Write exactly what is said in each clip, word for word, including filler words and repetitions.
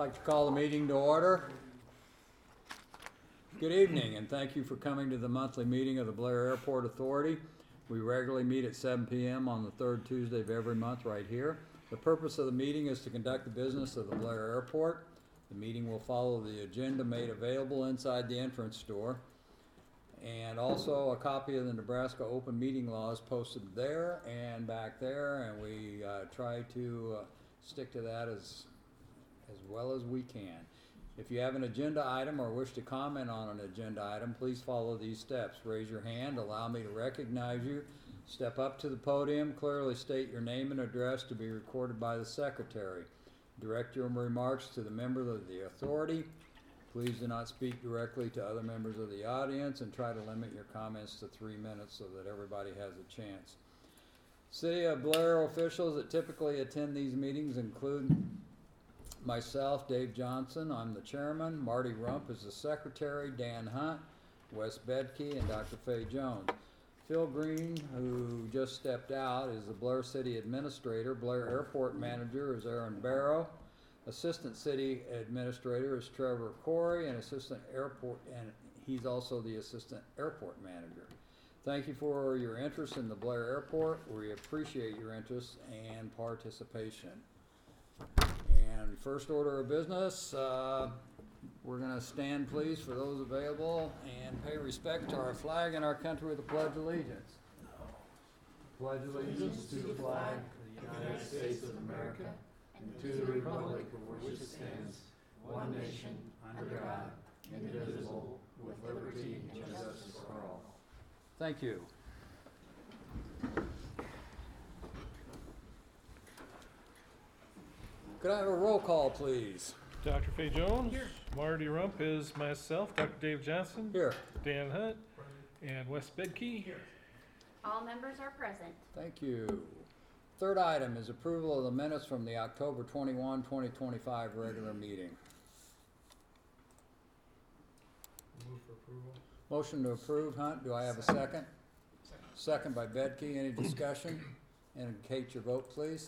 like to call the meeting to order. Good evening, and thank you for coming to the monthly meeting of the Blair Airport Authority. We regularly meet at seven p m on the third Tuesday of every month right here. The purpose of the meeting is to conduct the business of the Blair Airport. The meeting will follow the agenda made available inside the entrance door. And also a copy of the Nebraska Open Meeting Law is posted there and back there, and we uh, try to uh, stick to that as, as well as we can. If you have an agenda item or wish to comment on an agenda item, please follow these steps. Raise your hand, allow me to recognize you. Step up to the podium, clearly state your name and address to be recorded by the secretary. Direct your remarks to the member of the authority. Please do not speak directly to other members of the audience, and try to limit your comments to three minutes so that everybody has a chance. City of Blair officials that typically attend these meetings include myself, Dave Johnson, I'm the chairman. Marty Rump is the secretary. Dan Hunt, Wes Bedke, and Doctor Faye Jones. Phil Green, who just stepped out, is the Blair City Administrator. Blair Airport Manager is Aaron Barrow. Assistant City Administrator is Trevor Corey, and Assistant Airport, and he's also the Assistant Airport Manager. Thank you for your interest in the Blair Airport. We appreciate your interest and participation. And first order of business, uh, we're going to stand, please, for those available, and pay respect to our flag and our country with the Pledge of Allegiance. Pledge allegiance to the flag of the United States of America and to the republic for which it stands, one nation, under God, indivisible, with liberty and justice for all. Thank you. Could I have a roll call, please? Doctor Faye Jones. Here. Marty Rump is myself. Doctor Dave Johnson. Here. Dan Hunt. And Wes Bedke. Here. All members are present. Thank you. Third item is approval of the minutes from the October twenty-first, twenty twenty-five regular meeting. Move for approval. Motion to approve, Hunt. Do I have a second? Second, second by Bedke. Any discussion? Indicate your vote, please.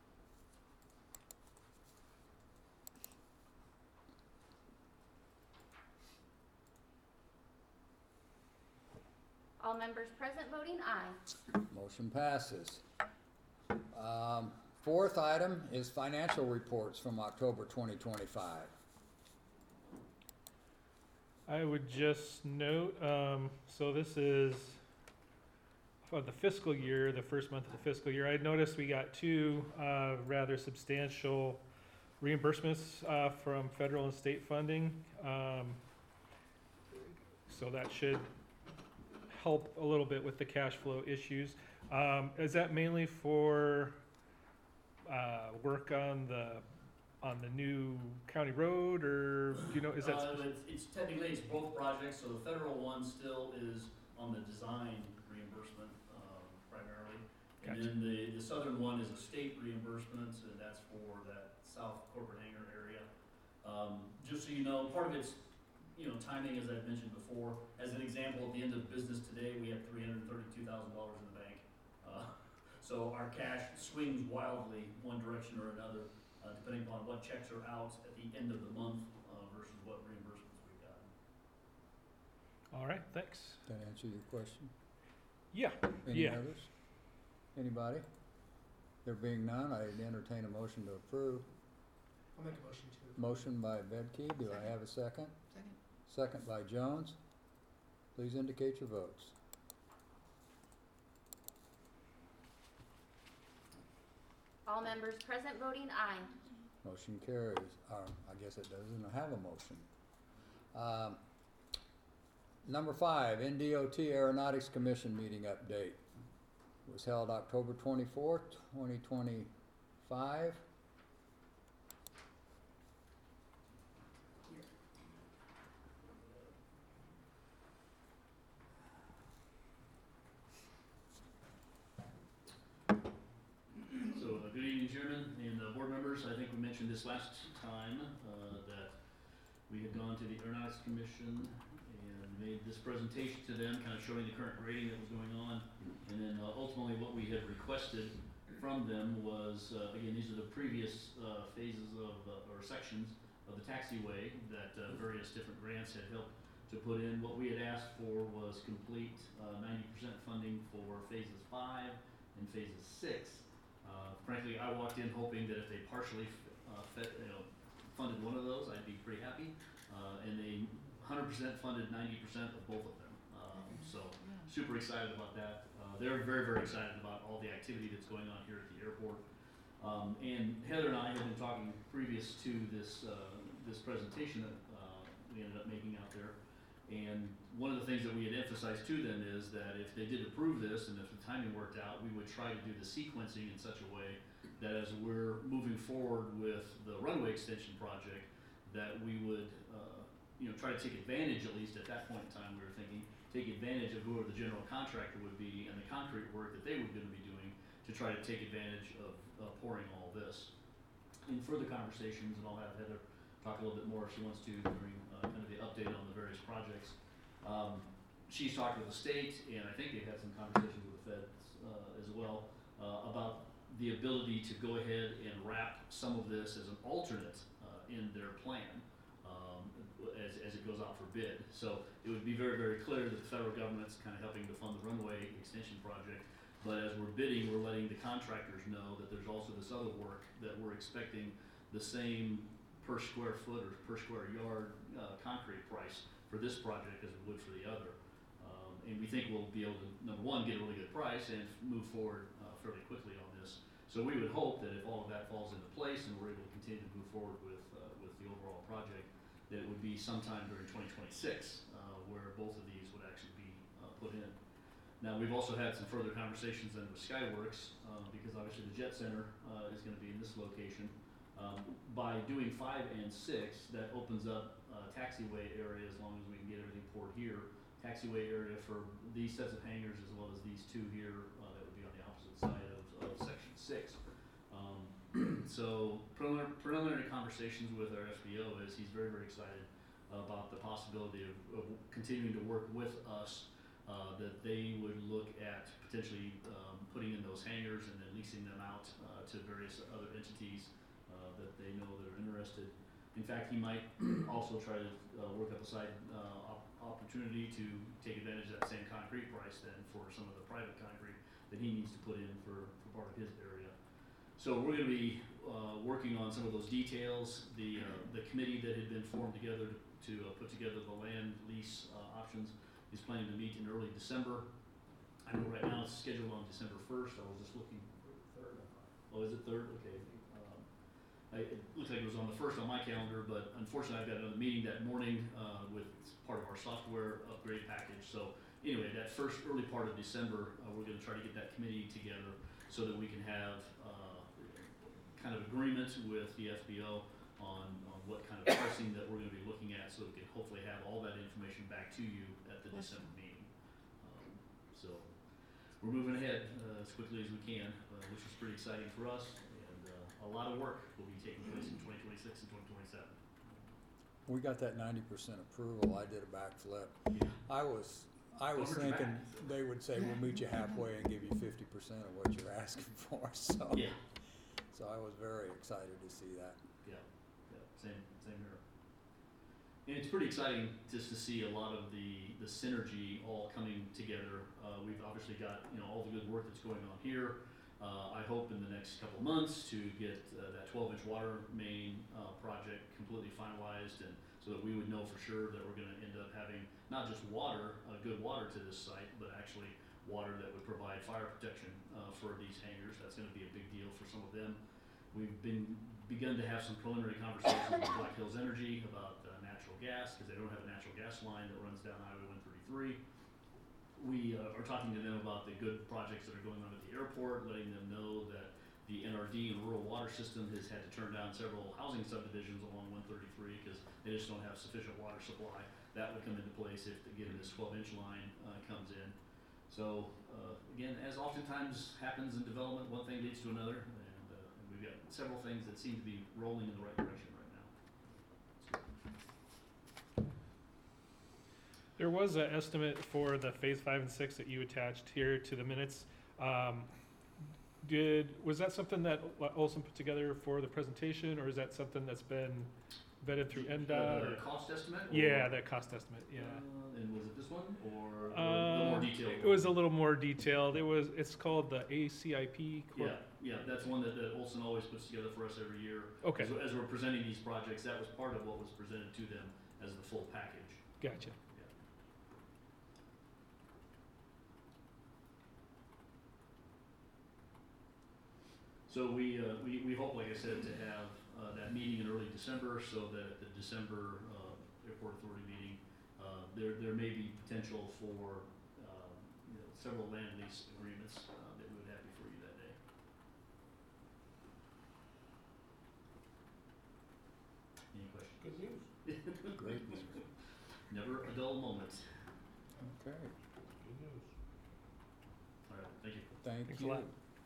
All members present voting aye. Motion passes. Um, fourth item is financial reports from October twenty twenty-five. I would just note, um, so this is for the fiscal year, the first month of the fiscal year. I noticed we got two uh, rather substantial reimbursements uh, from federal and state funding. Um, so that should help a little bit with the cash flow issues. Um, is that mainly for uh, work on the on the new county road, or do you know, is that? Uh, it's, it's technically it's both projects. So the federal one still is on the design reimbursement um, primarily, and Gotcha. then the the southern one is a state reimbursement, and that's for that south corporate hangar area. Um, just so you know, part of it's you know timing, as I've mentioned before. As an example, at the end of business today, we have three hundred thirty-two thousand dollars in the bank. Uh, so our cash swings wildly one direction or another, uh, depending upon what checks are out at the end of the month uh, versus what reimbursements we've gotten. All right, thanks. Did that answer your question? Yeah. Any Yeah. others? Anybody? There being none, I entertain a motion to approve. I'll make a motion to. Motion by Bedke. Do I have a second? Second. Second by Jones. Please indicate your votes. All members present voting aye. Motion carries. Or, I guess it doesn't have a motion. Um, number five, N D O T Aeronautics Commission meeting update. It was held October twenty-fourth, twenty twenty-five. So, uh, good evening, Chairman and uh, board members. I think we mentioned this last time uh, that we had gone to the Aeronautics Commission and made this presentation to them, kind of showing the current grading that was going on. And then uh, ultimately what we had requested from them was, uh, again, these are the previous uh, phases of, uh, or sections of the taxiway that uh, various different grants had helped to put in. What we had asked for was complete uh, ninety percent funding for phases five and phases six. Uh, frankly, I walked in hoping that if they partially uh, fed, you know, funded one of those, I'd be pretty happy. Uh, and they one hundred percent funded ninety percent of both of them. Um, so super excited about that. Uh, they're very, very excited about all the activity that's going on here at the airport. Um, and Heather and I have been talking previous to this uh, this presentation that uh, we ended up making out there. And one of the things that we had emphasized to them is that if they did approve this and if the timing worked out, we would try to do the sequencing in such a way that as we're moving forward with the runway extension project, that we would, uh, you know, try to take advantage, at least at that point in time, we were thinking, take advantage of whoever the general contractor would be and the concrete work that they were going to be doing to try to take advantage of uh, pouring all this. In further conversations, and I'll have Heather talk a little bit more if she wants to during uh, kind of the update on the various projects. Um, she's talked with the state, and I think they've had some conversations with the feds uh, as well uh, about the ability to go ahead and wrap some of this as an alternate uh, in their plan um, as, as it goes out for bid. So it would be very, very clear that the federal government's kind of helping to fund the runway extension project. But as we're bidding, we're letting the contractors know that there's also this other work that we're expecting the same per square foot or per square yard uh, concrete price for this project as we would for the other. Um, and we think we'll be able to, number one, get a really good price and move forward uh, fairly quickly on this. So we would hope that if all of that falls into place and we're able to continue to move forward with, uh, with the overall project, that it would be sometime during twenty twenty-six uh, where both of these would actually be uh, put in. Now, we've also had some further conversations then with Skyworks, uh, because obviously the Jet Center uh, is going to be in this location. Um, by doing five and six, that opens up uh, taxiway area as long as we can get everything poured here. Taxiway area for these sets of hangars as well as these two here uh, that would be on the opposite side of, of section six. Um, so preliminary, preliminary conversations with our S B O is he's very, very excited about the possibility of, of continuing to work with us. Uh, that they would look at potentially um, putting in those hangars and then leasing them out uh, to various other entities uh, that they know that are interested. In fact, he might also try to uh, work up a side uh, op opportunity to take advantage of that same concrete price then for some of the private concrete that he needs to put in for, for part of his area. So we're going to be uh, working on some of those details. The, uh, the committee that had been formed together to, to uh, put together the land lease uh, options is planning to meet in early December. I know right now it's scheduled on December first. I was just looking. Third. Oh, is it third? Okay. Um, I, it looks like it was on the first on my calendar, but unfortunately I've got another meeting that morning uh, with part of our software upgrade package. So anyway, that first early part of December, uh, we're going to try to get that committee together so that we can have uh, kind of agreement with the S B O on, on what kind of pricing that we're going to be looking at, so we can hopefully have all that information back to you at the December meeting. Um, so we're moving ahead uh, as quickly as we can, uh, which is pretty exciting for us, and uh, a lot of work will be taking place in twenty twenty-six and twenty twenty-seven. We got that ninety percent approval. I did a backflip. Yeah. I was, I was Over to thinking back. they would say, we'll meet you halfway and give you fifty percent of what you're asking for, so. Yeah, So I was very excited to see that. yeah, yeah, same, same here. And it's pretty exciting just to see a lot of the, the synergy all coming together. Uh, we've obviously got, you know, all the good work that's going on here. Uh, I hope in the next couple of months to get uh, that twelve inch water main uh, project completely finalized, and so that we would know for sure that we're gonna end up having not just water, uh, good water to this site, but actually water that would provide fire protection uh, for these hangars. That's gonna be a big deal for some of them. We've been begun to have some preliminary conversations with Black Hills Energy about uh, natural gas, because they don't have a natural gas line that runs down Highway one thirty-three. We uh, are talking to them about the good projects that are going on at the airport, letting them know that the N R D and rural water system has had to turn down several housing subdivisions along one thirty-three because they just don't have sufficient water supply. That would come into place if, again, this twelve inch line uh, comes in. So, uh, again, as oftentimes happens in development, one thing leads to another, and, uh, and we've got several things that seem to be rolling in the right direction right now. There was an estimate for the phase five and six that you attached here to the minutes. Um, did, was that something that Olson put together for the presentation, or is that something that's been vetted through N The- DOT the or? cost estimate? Yeah, or- that cost estimate, yeah. Uh, And was it this one, or the Uh, more detailed? It was a little more detailed. It was, it's called the A C I P. Corp- Yeah, yeah, that's one that, that Olson always puts together for us every year. Okay, As, as we're presenting these projects, that was part of what was presented to them as the full package. gotcha. So we, uh, we, we hope, like I said, to have, uh, that meeting in early December, so that at the December, uh, airport authority meeting, uh, there, there may be potential for, um, you know, several land lease agreements, uh, that we would have before you that day. Any questions? Good news. Great news. Never a dull moment. Okay, Good news. All right, thank you. thank Thanks a you. lot.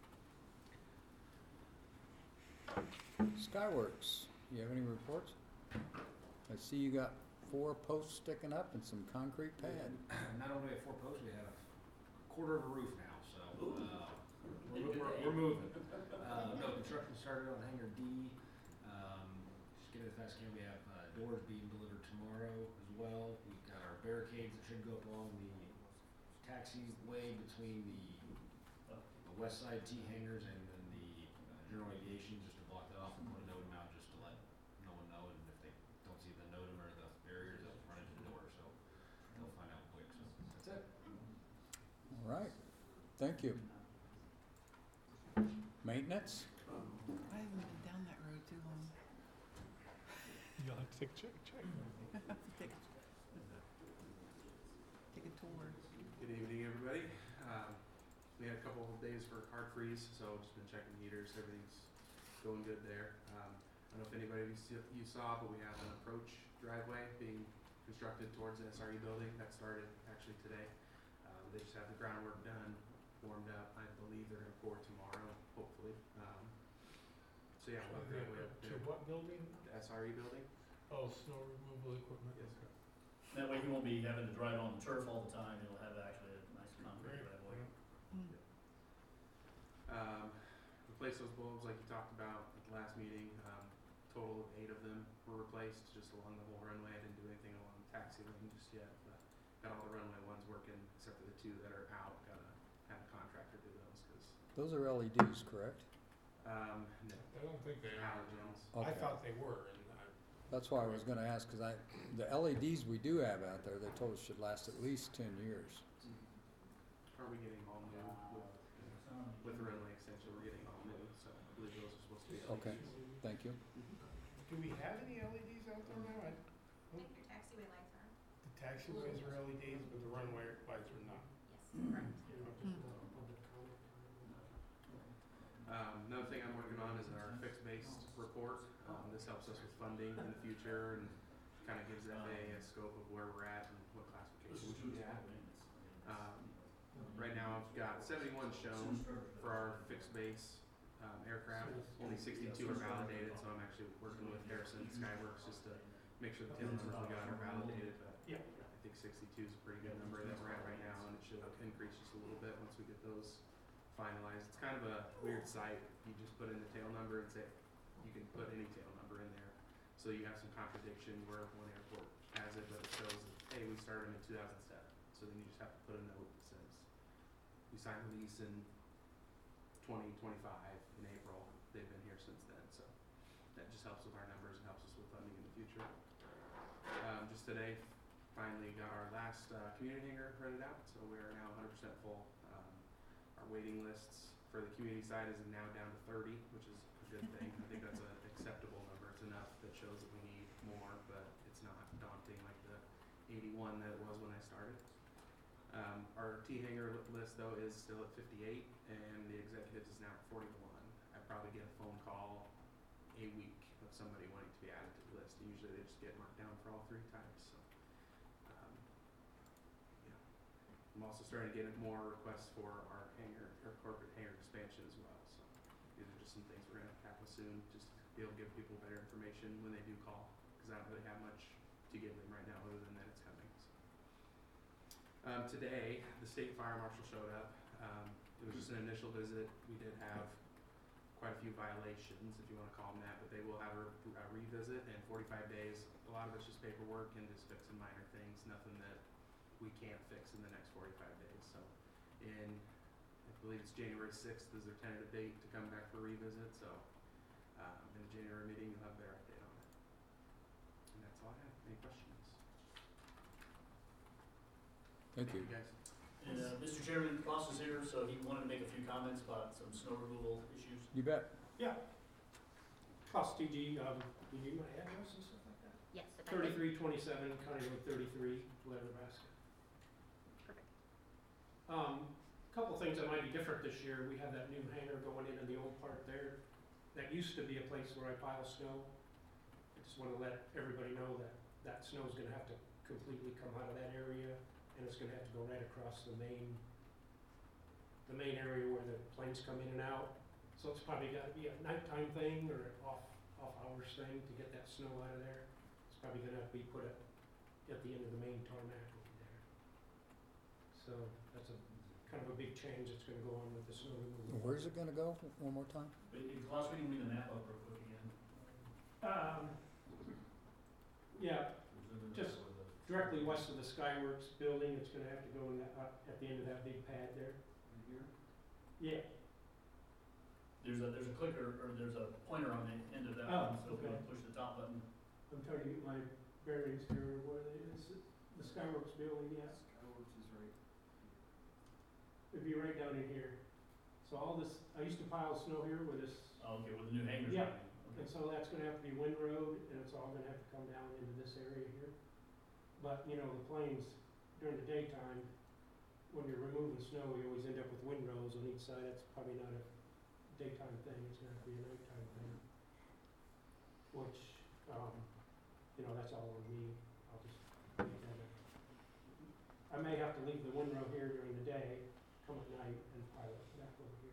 Skyworks, you have any reports? I see you got four posts sticking up and some concrete pad. Not only have four posts, we have a quarter of a roof now, so, Ooh. uh, Hey, we're, good we're, day. we're moving. Uh, no, construction started on hangar D, um, just get it as fast as can, we have, uh, doors being delivered tomorrow as well. We've got our barricades that should go up along the taxiway between the, the west side T hangars and then the, uh, general aviation, just to block that off and put a NOTAM out, just to let no one know, and if they don't see the NOTAM or the barriers, they'll run into the door, so they'll find out quick, so that's it. All right, thank you. Maintenance? I haven't been down that road too long. You'll have to take a check, check. Take, take a tour. Good evening, everybody. Um, we had a couple of days for hard freeze, so just been checking heaters. Everything's going good there. Um, I don't know if anybody of you see- you saw, but we have an approach driveway being constructed towards the S R E building. That started actually today. Um, they just have the groundwork done, warmed up. I believe they're gonna pour tomorrow, hopefully. Um, so yeah, we'll have driveway up To there. what building? The S R E building? Oh, snow removal equipment. Yes, sir. That way he won't be having to drive on the turf all the time, he'll have actually a nice concrete driveway. Mm. Um, replace those bulbs like you talked about at the last meeting. Um, total of eight of them were replaced just along the whole runway. I didn't do anything along the taxi lane just yet, but got all the runway ones working except for the two that are out. Gotta have a contractor do those because, Those are L E Ds, correct? um, no, I don't think they are. halogens. I Okay. thought they were, and I, That's why I was gonna ask, cause I, the L E Ds we do have out there, they told us should last at least ten years. Are we getting all new with, with the runway extension? We're getting all new, so I believe those are supposed to be L E Ds. Okay. Thank you. do we have any L E Ds out there now? I, I think your taxiway lights are. the taxiways are L E Ds, but the runway lights are not. Yes, correct. Um, another thing I'm working on is our fixed-based report. Um, this helps us with funding in the future and kind of gives the F A A a scope of where we're at and what classification we should be at. Um, right now, I've got seventy-one shown for our fixed base um, aircraft. Only sixty-two are validated, so I'm actually working with Harrison Skyworks just to make sure the tail numbers we got are validated. But Yeah. I think sixty-two is a pretty good number that we're at right now, and it should increase just a little bit once we get those finalized. It's kind of a weird site. You just put in the tail number and say, you can put any tail number in there. So you have some contradiction where one airport has it, but it shows that, hey, we started in two thousand seven. So then you just have to put a note that says, we signed the lease in twenty twenty-five in April. They've been here since then, so that just helps with our numbers and helps us with funding in the future. Um, just today, finally got our last, uh, community hangar rented out, so we are now hundred percent full. Um, our waiting lists for the community side is now down to thirty, which is a good thing. I think that's an acceptable number. It's enough that shows that we need more, but it's not daunting like the eighty-one that it was when I started. Um, our T hangar li- list though is still at fifty-eight, and the executives is now at forty-one. I probably get a phone call a week of somebody wanting to be added to the list. Usually they just get marked down for all three types. So, um, yeah. I'm also starting to get more requests for our hangar, our corporate hangar expansion as well. So these are just some things we're gonna tackle soon, just to be able to give people better information when they do call, because I don't really have much to give them right now other than that it's coming. So. Um, today, the state fire marshal showed up. Um, it was just an initial visit. We did have quite a few violations, if you wanna call them that, but they will have a, a revisit in forty-five days. A lot of it's just paperwork and just fixing minor things, nothing that we can't fix in the next forty-five days, so. In, I believe it's January sixth is their tentative date to come back for revisit, so, um, in the January meeting, you'll have a better update on it. And that's all I have. Any questions? Thank you. guys. And, uh, Mister Chairman, Ross is here, so he wanted to make a few comments about some snow removal issues. You bet. Cost T G, um, you need my address and stuff like that? Yes, if I could. Thirty-three twenty-seven, County Road thirty-three, Blair, Nebraska. Perfect. Um, couple things that might be different this year, we have that new hangar going in in the old part there. That used to be a place where I pile snow. I just wanna let everybody know that that snow's gonna have to completely come out of that area, and it's gonna have to go right across the main, the main area where the planes come in and out. So it's probably gotta be a nighttime thing or an off, off hours thing to get that snow out of there. It's probably gonna have to be put at, at the end of the main tarmac over there. So that's a, kind of a big change that's gonna go on with the snow removal. Where's it gonna go, one more time? But, uh, Klaus, we can read the map up real quick again. Um, yeah, just directly west of the Skyworks building, it's gonna have to go in that, uh, at the end of that big pad there. Here? Yeah, There's a, there's a clicker, or there's a pointer on the end of that Oh, one, so if we okay. push the top button. I'm trying to get my bearings here, where it is, the Skyworks building, yeah. Skyworks is right. It'd be right down in here. So all this, I used to pile snow here with this, Oh, okay, with the new hangers. Yeah. Okay. and so that's gonna have to be Windroad, and it's all gonna have to come down into this area here. But, you know, the planes, during the daytime, when you're removing snow, you always end up with windrows on each side. That's probably not a daytime thing, it's gonna have to be a nighttime thing. Which, um, you know, that's all on me. I'll just leave that at. I may have to leave the windrow here during the day, come at night and pile it back over here.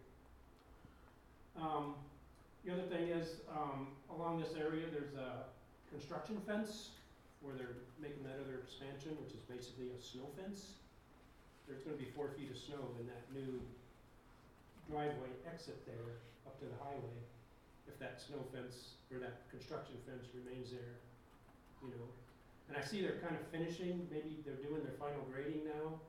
Um, the other thing is, um, along this area, there's a construction fence where they're making that other expansion, which is basically a snow fence. There's gonna be four feet of snow in that new driveway exit there up to the highway. If that snow fence, or that construction fence remains there, you know. And I see they're kind of finishing, maybe they're doing their final grading now.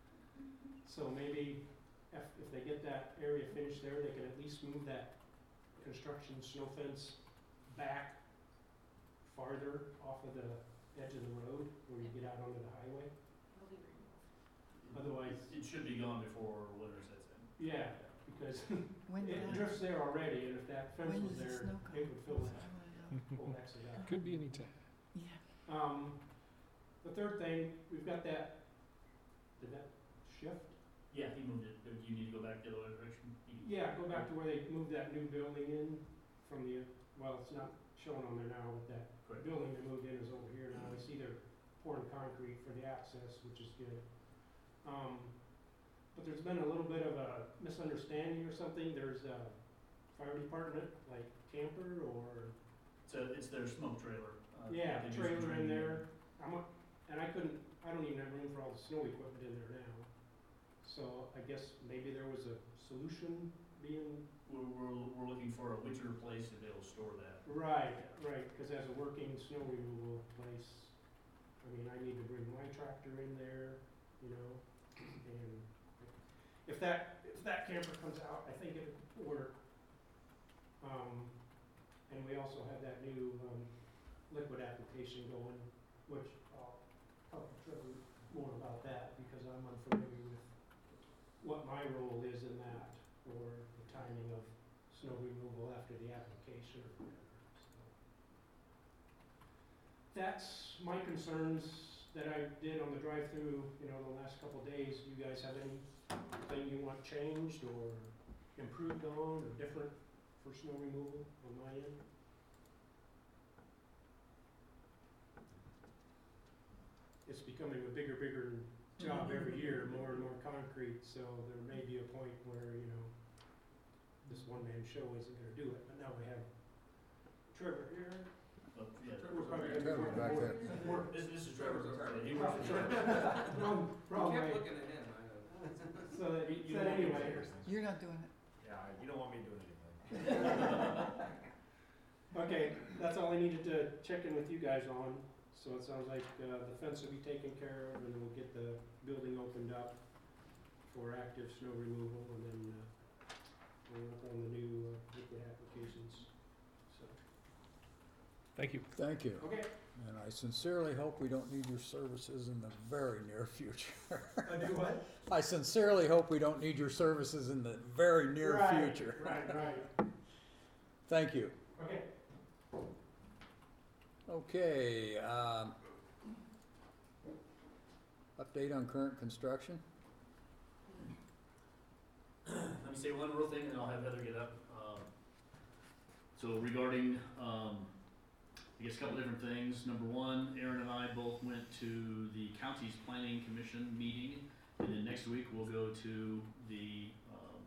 So maybe if, if they get that area finished there, they can at least move that construction snow fence back farther off of the edge of the road where you get out onto the highway. It'll be removed. Otherwise, It should be gone before winter sets in. yeah, because When did it that, drifts there already, and if that fence when was does the there, snow come? it would fill I that wanna know. whole exit out. Could be any time. Yeah. Um, the third thing, we've got that, did that shift? Yeah, he moved it. Do you need to go back the other direction? You- Yeah, go back to where they moved that new building in from the, well, it's not shown on there now, but that Correct. building they moved in is over here now. I see they're pouring concrete for the access, which is good. Um, but there's been a little bit of a misunderstanding or something. There's a fire department, like camper or, It's a, it's their smoke trailer. uh, yeah, they do some trailer in training there. I'm a, and I couldn't, I don't even have room for all the snow equipment in there now. So I guess maybe there was a solution being, We're, we're, we're looking for a winter place to be able to store that. right, right, cause as a working snow removal place, I mean, I need to bring my tractor in there, you know, and if that, if that camper comes out, I think it would work. Um, and we also have that new, um, liquid application going, which I'll talk to Trevor more about that, because I'm unfamiliar with what my role is in that, or the timing of snow removal after the application or whatever, so. That's my concerns that I did on the drive-through, you know, the last couple of days. Do you guys have anything you want changed or improved on or different for snow removal on my end? It's becoming a bigger, bigger job every year, more and more concrete, so there may be a point where, you know, this one-man show isn't gonna do it, but now we have Trevor here. But, yeah. We're probably gonna Trevor back there. More, This, this is Trevor's. Sorry. He works for wrong, wrong You way. kept looking at him, I know. So that, You- you so don't want me to anyway, You're not doing it. Yeah, you don't want me doing anything. Okay, that's all I needed to check in with you guys on. So it sounds like uh, the fence will be taken care of, and we'll get the building opened up for active snow removal, and then uh, we'll work on the new uh, liquid applications. So, Thank you. Thank you. okay, And I sincerely hope we don't need your services in the very near future. I do what? I sincerely hope we don't need your services in the very near Right, future. Right, right. Thank you. Okay. Okay, um, update on current construction? Let me say one real thing, and then I'll have Heather get up. Um, So regarding, um, I guess a couple different things. Number one, Aaron and I both went to the county's planning commission meeting, and then next week we'll go to the, um,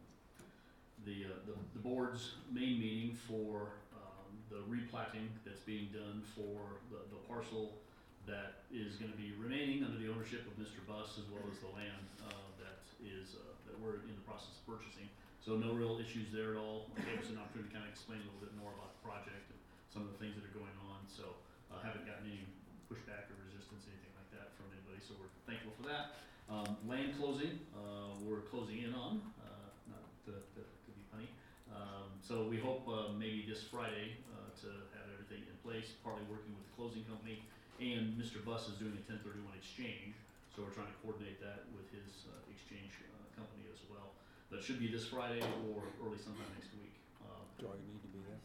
the, uh, the, the board's main meeting for, um, the replatting that's being done for the, the parcel that is gonna be remaining under the ownership of Mister Buss, as well as the land, uh, that is, uh, that we're in the process of purchasing. So no real issues there at all. It gave us an opportunity to kind of explain a little bit more about the project and some of the things that are going on. So uh, haven't gotten any pushback or resistance, anything like that from anybody. So we're thankful for that. Um, land closing, uh, we're closing in on, uh, not to, to, to be funny. Um, so we hope uh, maybe this Friday uh, to have everything in place, partly working with the closing company. And Mister Buss is doing a ten thirty-one exchange. So we're trying to coordinate that with his uh, exchange uh, company as well. That should be this Friday or early sometime next week. Um, Do I need to be there?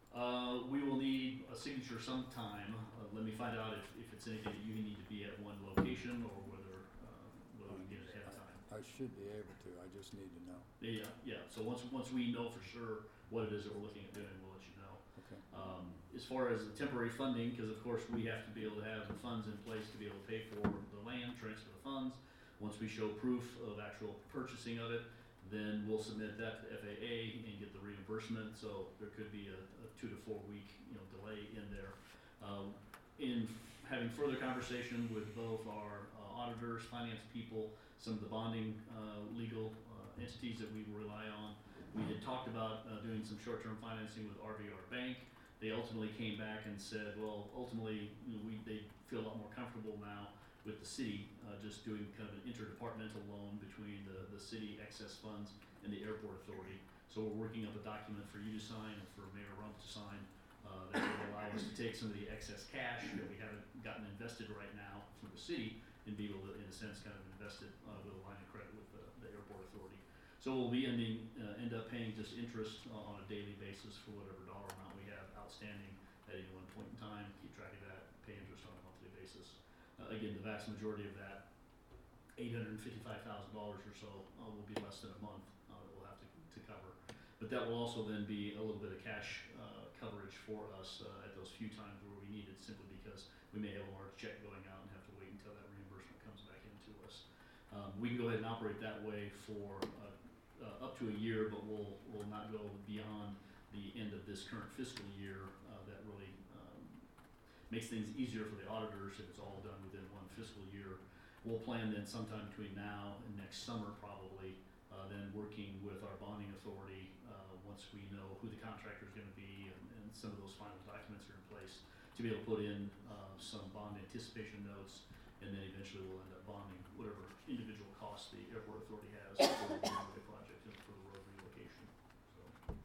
uh, we will need a signature sometime. Uh, let me find out if, if it's anything that you need to be at one location or whether, uh, whether we can get it ahead of time. I should be able to, I just need to know. Yeah, yeah, so once, once we know for sure what it is that we're looking at doing, we'll let you know. Okay. Um, as far as the temporary funding, because of course we have to be able to have the funds in place to be able to pay for the land, transfer the funds. Once we show proof of actual purchasing of it, then we'll submit that to F A A and get the reimbursement, so there could be a, a two to four week, you know, delay in there. Um, in having further conversation with both our uh, auditors, finance people, some of the bonding, uh, legal, uh, entities that we rely on, we had talked about, uh, doing some short-term financing with R V R Bank. They ultimately came back and said, well, ultimately, you know, we, they feel a lot more comfortable now with the city, uh, just doing kind of an interdepartmental loan between the, the city excess funds and the airport authority. So we're working up a document for you to sign and for Mayor Rump to sign, uh, that will allow us to take some of the excess cash that we haven't gotten invested right now from the city and be able to, in a sense, kind of invest it, uh, with a line of credit with the, the airport authority. So we'll be ending, uh, end up paying just interest uh, on a daily basis for whatever dollar amount we have outstanding at any one point in time, keep track of that, pay interest on a monthly basis. Uh, again, the vast majority of that, eight hundred and fifty-five thousand dollars or so, uh, will be less than a month, uh, that we'll have to, to cover. But that will also then be a little bit of cash, uh, coverage for us, uh, at those few times where we need it, simply because we may have a large check going out and have to wait until that reimbursement comes back into us. Um, we can go ahead and operate that way for, uh, uh, up to a year, but we'll, we'll not go beyond the end of this current fiscal year. Uh, that really, um, makes things easier for the auditors if it's all done within one fiscal year. We'll plan then sometime between now and next summer probably, uh, then working with our bonding authority, uh, once we know who the contractor's gonna be and, and some of those final documents are in place, to be able to put in, uh, some bond anticipation notes, and then eventually we'll end up bonding whatever individual costs the airport authority has for the project and for the road relocation, so.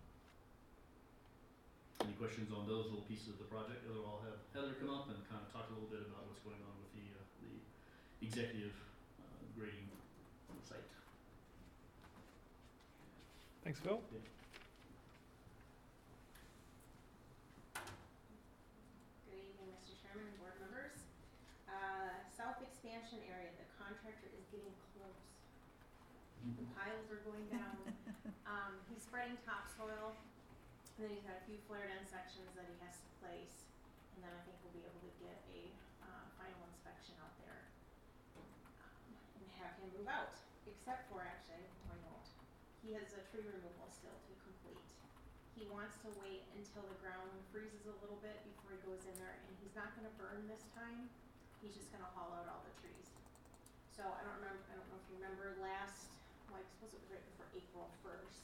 Any questions on those little pieces of the project? Otherwise, I'll have Heather come up and kind of talk a little bit about what's going on with the, uh, the executive, uh, grading site. Thanks, Phil. Good evening, Mister Chairman and board members. Uh, south expansion area, the contractor is getting close. The piles are going down. Um, he's spreading topsoil, and then he's got a few flared end sections that he has to place. And then I think we'll be able to get a, uh, final inspection out there, um, and have him move out, except for actually, I won't. He has a tree removal still to complete. He wants to wait until the ground freezes a little bit before he goes in there, and he's not gonna burn this time. He's just gonna haul out all the trees. So I don't remember, I don't know if you remember last, well, I suppose it was right before April first,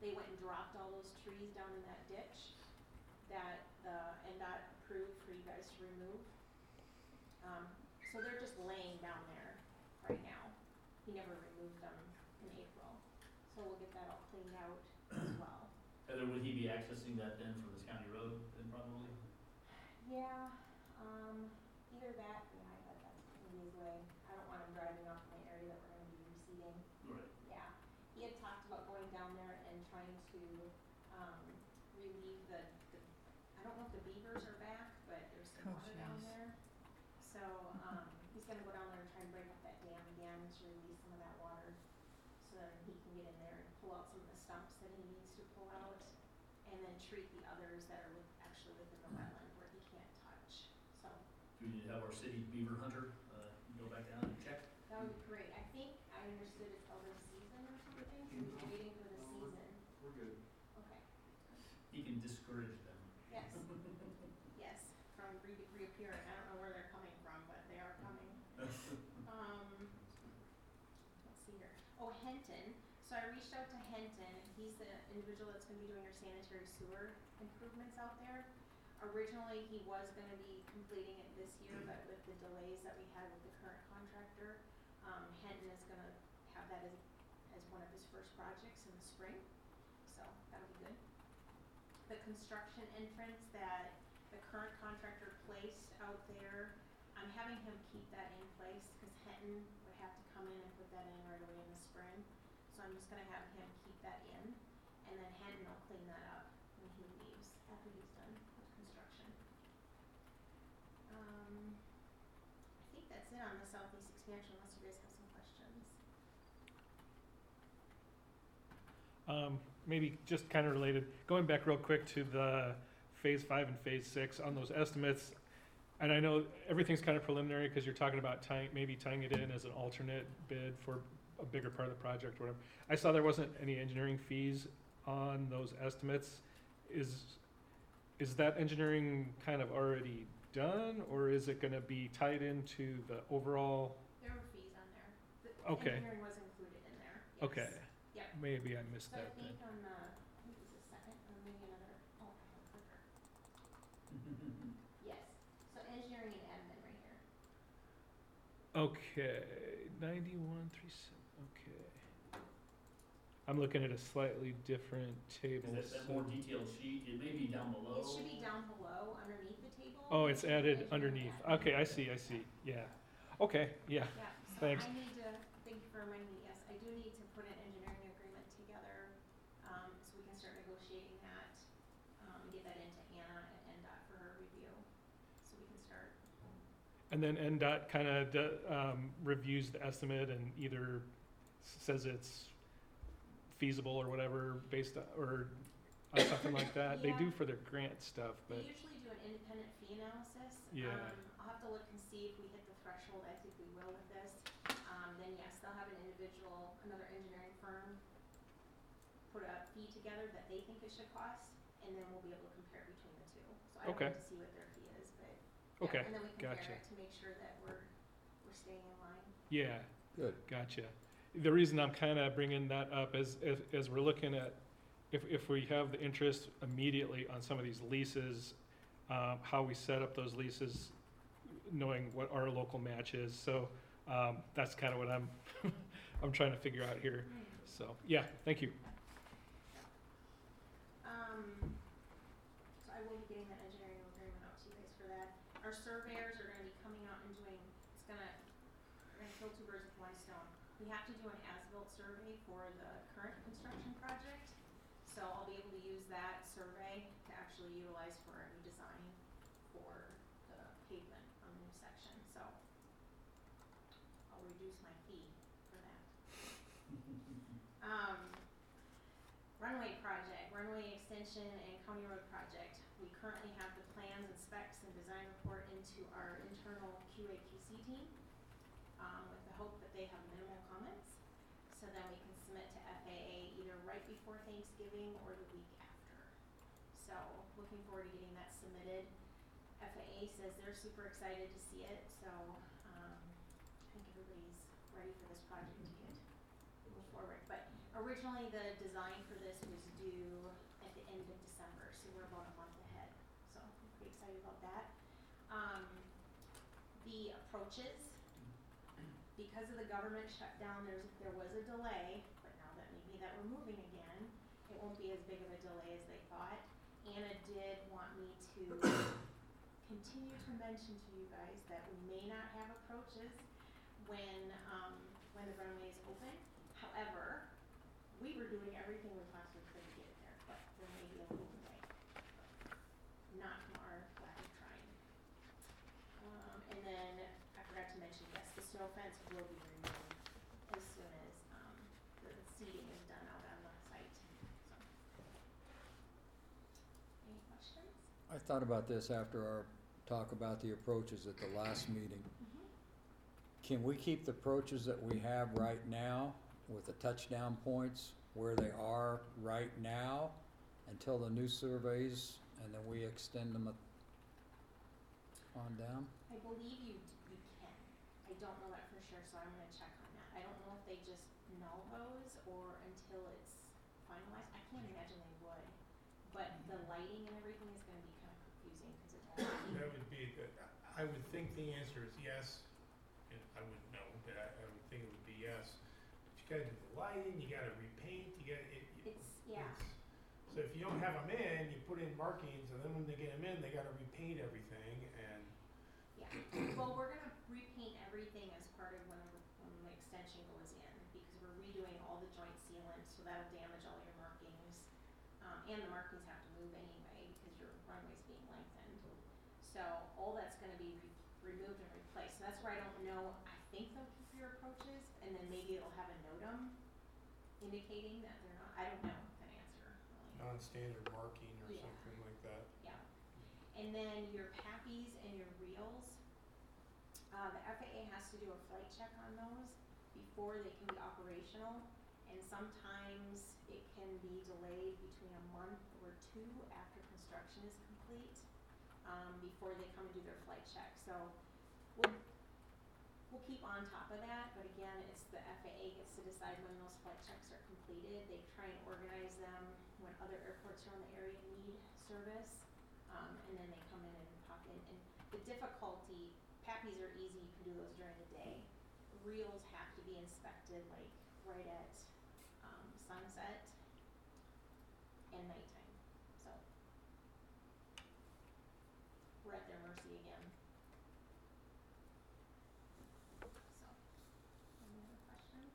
they went and dropped all those trees down in that ditch that the N D O T approved for you guys to remove. Um, so they're just laying down there right now. He never removed them in April, so we'll get that all cleaned out as well. Heather, would he be accessing that then from this county road then probably? Yeah, um, either that, yeah, I bet that's in his way. I don't want him driving off in the area that we're gonna be reseeding. Right. Yeah, he had talked about going down there and trying to, um, relieve the, the, I don't know if the beavers are back, but there's some Oh, water down jeez. there. So, um, he's gonna go down there and try and break up that dam again to release some of that water, so that he can get in there and pull out some of the stumps that he needs to pull out, and then treat the others that are with, actually within the wetland where he can't touch, so. Do we need to have our city beaver hunter, uh, go back down and check? That would be great. I think I understood it's over the season or something, so he's waiting for the season. We're good. Okay, He can discourage them. yes, yes, from re- reappearing. I don't know where they're coming from, but they are coming. Um, let's see here. Oh, Henton. So I reached out to Henton. He's the individual that's gonna be doing your sanitary sewer improvements out there. Originally, he was gonna be completing it this year, but with the delays that we had with the current contractor, um, Henton is gonna have that as, as one of his first projects in the spring, so that'll be good. The construction entrance that the current contractor placed out there, I'm having him keep that in place, cause Henton would have to come in and put that in right away in the spring. So I'm just gonna have him keep that in, and then Henton will clean that up when he leaves, after he's done with construction. Um, I think that's it on the southeast expansion, unless you guys have some questions. Um, maybe just kind of related, going back real quick to the phase five and phase six on those estimates. And I know everything's kind of preliminary because you're talking about tying, maybe tying it in as an alternate bid for a bigger part of the project, or whatever. I saw there wasn't any engineering fees on those estimates. Is, is that engineering kind of already done, or is it gonna be tied into the overall? There were fees on there. The Okay. engineering was included in there, yes. Okay. Yep. Maybe I missed So I that then. think on the, I think it's the second, or maybe another, oh, I have a clicker. Yes, so engineering and admin right here. Okay, ninety-one, three seven, okay. I'm looking at a slightly different table. Is that, that so- more detailed sheet, it may be down below. It should be down below, underneath the table. Oh, it's added Engineering underneath. and admin. Okay, I see, I see, yeah. Okay, yeah, Yeah, so Thanks. I need to, thank you for reminding me, yes, I do need to put an engineering agreement together, um, so we can start negotiating that, um, and get that into Anna at N D O T for her review, so we can start. and then N D O T kind of, um, reviews the estimate and either s- says it's feasible or whatever based on, or on something like that. They do Yeah. for their grant stuff, They but, usually do an independent fee analysis. Yeah. Um, I'll have to look and see if we hit the threshold, I think we will with this. Um, then yes, they'll have an individual, another engineering firm, put a fee together that they think it should cost, and then we'll be able to compare between the two. So I don't Okay. have to see what their fee is, but, yeah, okay, and then we compare gotcha. it to make sure that we're, we're staying in line. yeah. Good. Gotcha. The reason I'm kind of bringing that up is, is, is we're looking at, if, if we have the interest immediately on some of these leases, um, how we set up those leases, knowing what our local match is. So, um, that's kind of what I'm, I'm trying to figure out here. So, yeah, thank you. Um, so I will be getting that engineering agreement out to you guys for that. Our surveyors are gonna be coming out and doing, it's gonna, we're gonna kill two birds with one stone. We have to do an as-built survey for the current construction project, so I'll be able to use that survey to actually utilize for a new design for the pavement on the new section, so I'll reduce my fee for that. Um, runway project, runway extension and county road project. We currently have the plans and specs and design report into our internal Q A Q C team, um, with the hope that they have minimal comments. So then we can submit to F A A either right before Thanksgiving or the week after. So looking forward to getting that submitted. F A A says they're super excited to see it, so, um, I think everybody's ready for this project to get move forward. But originally the design for this was due at the end of December, so we're about a month ahead, so I'm pretty excited about that. Um, the approaches, because of the government shutdown, there's, there was a delay, but now that maybe that we're moving again, it won't be as big of a delay as they thought. Anna did want me to continue to mention to you guys that we may not have approaches when, um, when the runway is open. However, we were doing everything we possibly could to get it there, but there may be a little delay. Not from our lack of trying. Um, and then I forgot to mention, yes, the snow fence will be removed as soon as, um, the seeding is done out on the site, so. Any questions? I thought about this after our talk about the approaches at the last meeting. Mm-hmm. Can we keep the approaches that we have right now with the touchdown points where they are right now until the new surveys, and then we extend them a- on down? I believe you, d- you can. I don't know that for sure, so I'm gonna check on that. I don't know if they just null those or until it's finalized. I can't imagine they would. But the lighting and everything is gonna be kind of confusing because it's all. That would be, the- I would think the answer is yes, and I wouldn't know, but I, I would think it would be yes. But you gotta do the lighting, you gotta repaint, you gotta, it. it- It's, yeah. it's- So if you don't have them in, you put in markings, and then when they get them in, they gotta repaint everything, and Yeah, well, we're gonna repaint everything as part of when, the- when the extension goes in, because we're redoing all the joint sealant, so that'll damage all your markings. Um, and the markings have to move anyway, because your runway's being lengthened. So all that's gonna be re- removed and replaced, so that's where I don't know, I think they'll keep your approaches, and then maybe it'll have a NOTAM indicating that they're not, I don't know that answer, really. non-standard marking or Yeah. something like that. Yeah, and then your PAPIs and your reels, uh, the F A A has to do a flight check on those before they can be operational, and sometimes it can be delayed between a month or two after construction is complete, um, before they come and do their flight check, so we'll, we'll keep on top of that, but again, it's the F A A gets to decide when those flight checks are completed. They try and organize them when other airports around the area need service, um, and then they come in and pop in. And the difficulty, PAPIs are easy, you can do those during the day. Reels have to be inspected like right at, um, sunset and nighttime, so. We're at their mercy again. So, any other questions?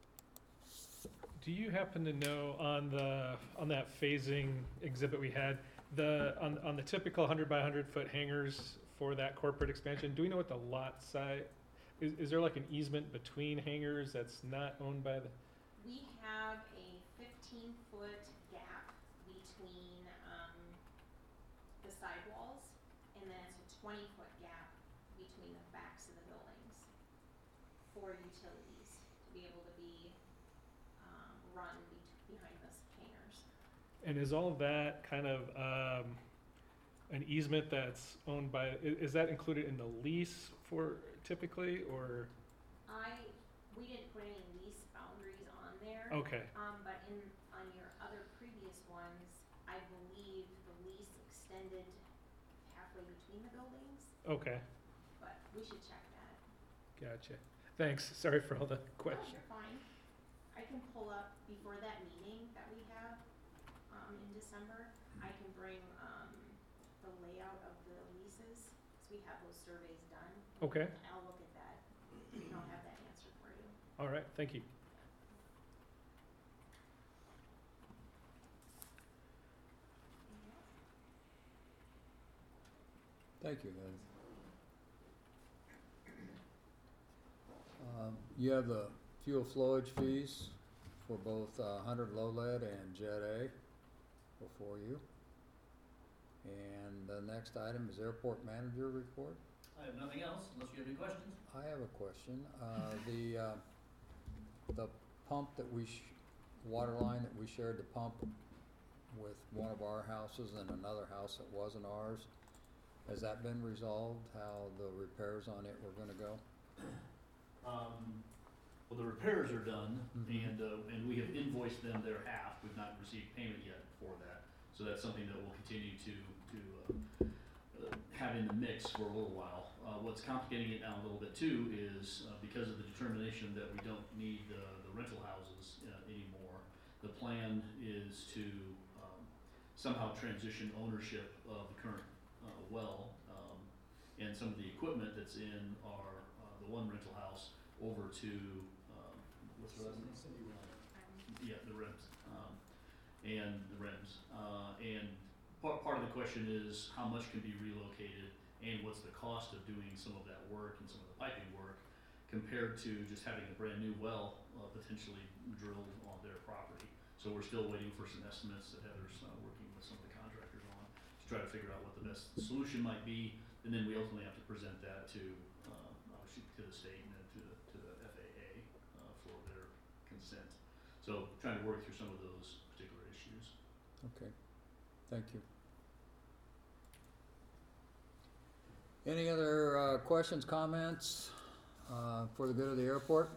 Do you happen to know on the, on that phasing exhibit we had, the, on, on the typical hundred by hundred foot hangars for that corporate expansion, do we know what the lot size, is, is there like an easement between hangars that's not owned by the, We have a fifteen foot gap between, um, the sidewalls, and then it's a twenty foot gap between the backs of the buildings for utilities to be able to be, um, run be- behind the hangars. and is all that kind of, um, an easement that's owned by, i- is that included in the lease for typically, or, I, we didn't put any lease boundaries on there. okay, Um, but in, on your other previous ones, I believe the lease extended halfway between the buildings, okay, but we should check that. gotcha. Thanks, sorry for all the No, questions. you're fine. I can pull up before that meeting that we have, um, in December, I can bring, um, the layout of the leases, cause we have those surveys done. Okay, I'll look at that, and I'll have that answer for you. all right, thank you. Anything else? Thank you, Lynn. Um, you have the fuel flowage fees for both, uh, hundred low lead and Jet A before you. And the next item is airport manager report. I have nothing else unless you have any questions. I have a question. Uh, the, uh, the pump that we, sh- water line that we shared the pump with one of our houses and another house that wasn't ours, has that been resolved, how the repairs on it were gonna go? Um, Well, the repairs are done, Mhm. and, uh, and we have invoiced them their half, we've not received payment yet for that. So that's something that we'll continue to, to, uh, uh, have in the mix for a little while. Uh, what's complicating it now a little bit too is, uh, because of the determination that we don't need, uh, the rental houses, uh, anymore, the plan is to, um, somehow transition ownership of the current, uh, well, um, and some of the equipment that's in our, uh, the one rental house over to, um, what's the last name? Yeah, the rims, um, and the rims, uh, and part, part of the question is how much can be relocated and what's the cost of doing some of that work and some of the piping work compared to just having a brand new well, uh, potentially drilled on their property. So we're still waiting for some estimates that Heather's, uh, working with some of the contractors on to try to figure out what the best solution might be, and then we ultimately have to present that to, uh, obviously to the state and then to the, to the F A A, uh, for their consent. So trying to work through some of those particular issues. Okay, thank you. Any other, uh, questions, comments, uh, for the good of the airport?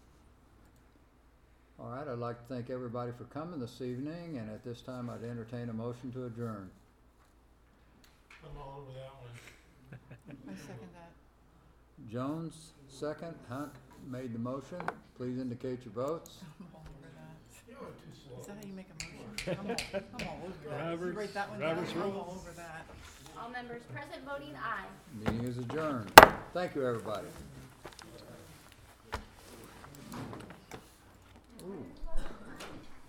All right, I'd like to thank everybody for coming this evening, and at this time, I'd entertain a motion to adjourn. I'm all over that one. I second that. Jones, second, Hunt made the motion, please indicate your votes. I'm all over that. You're too slow. Is that how you make a motion? I'm all, I'm all over that. If you Roberts- write that one down, Roberts I'm rules. all over that. All members present voting aye. Meeting is adjourned. Thank you, everybody. Ooh.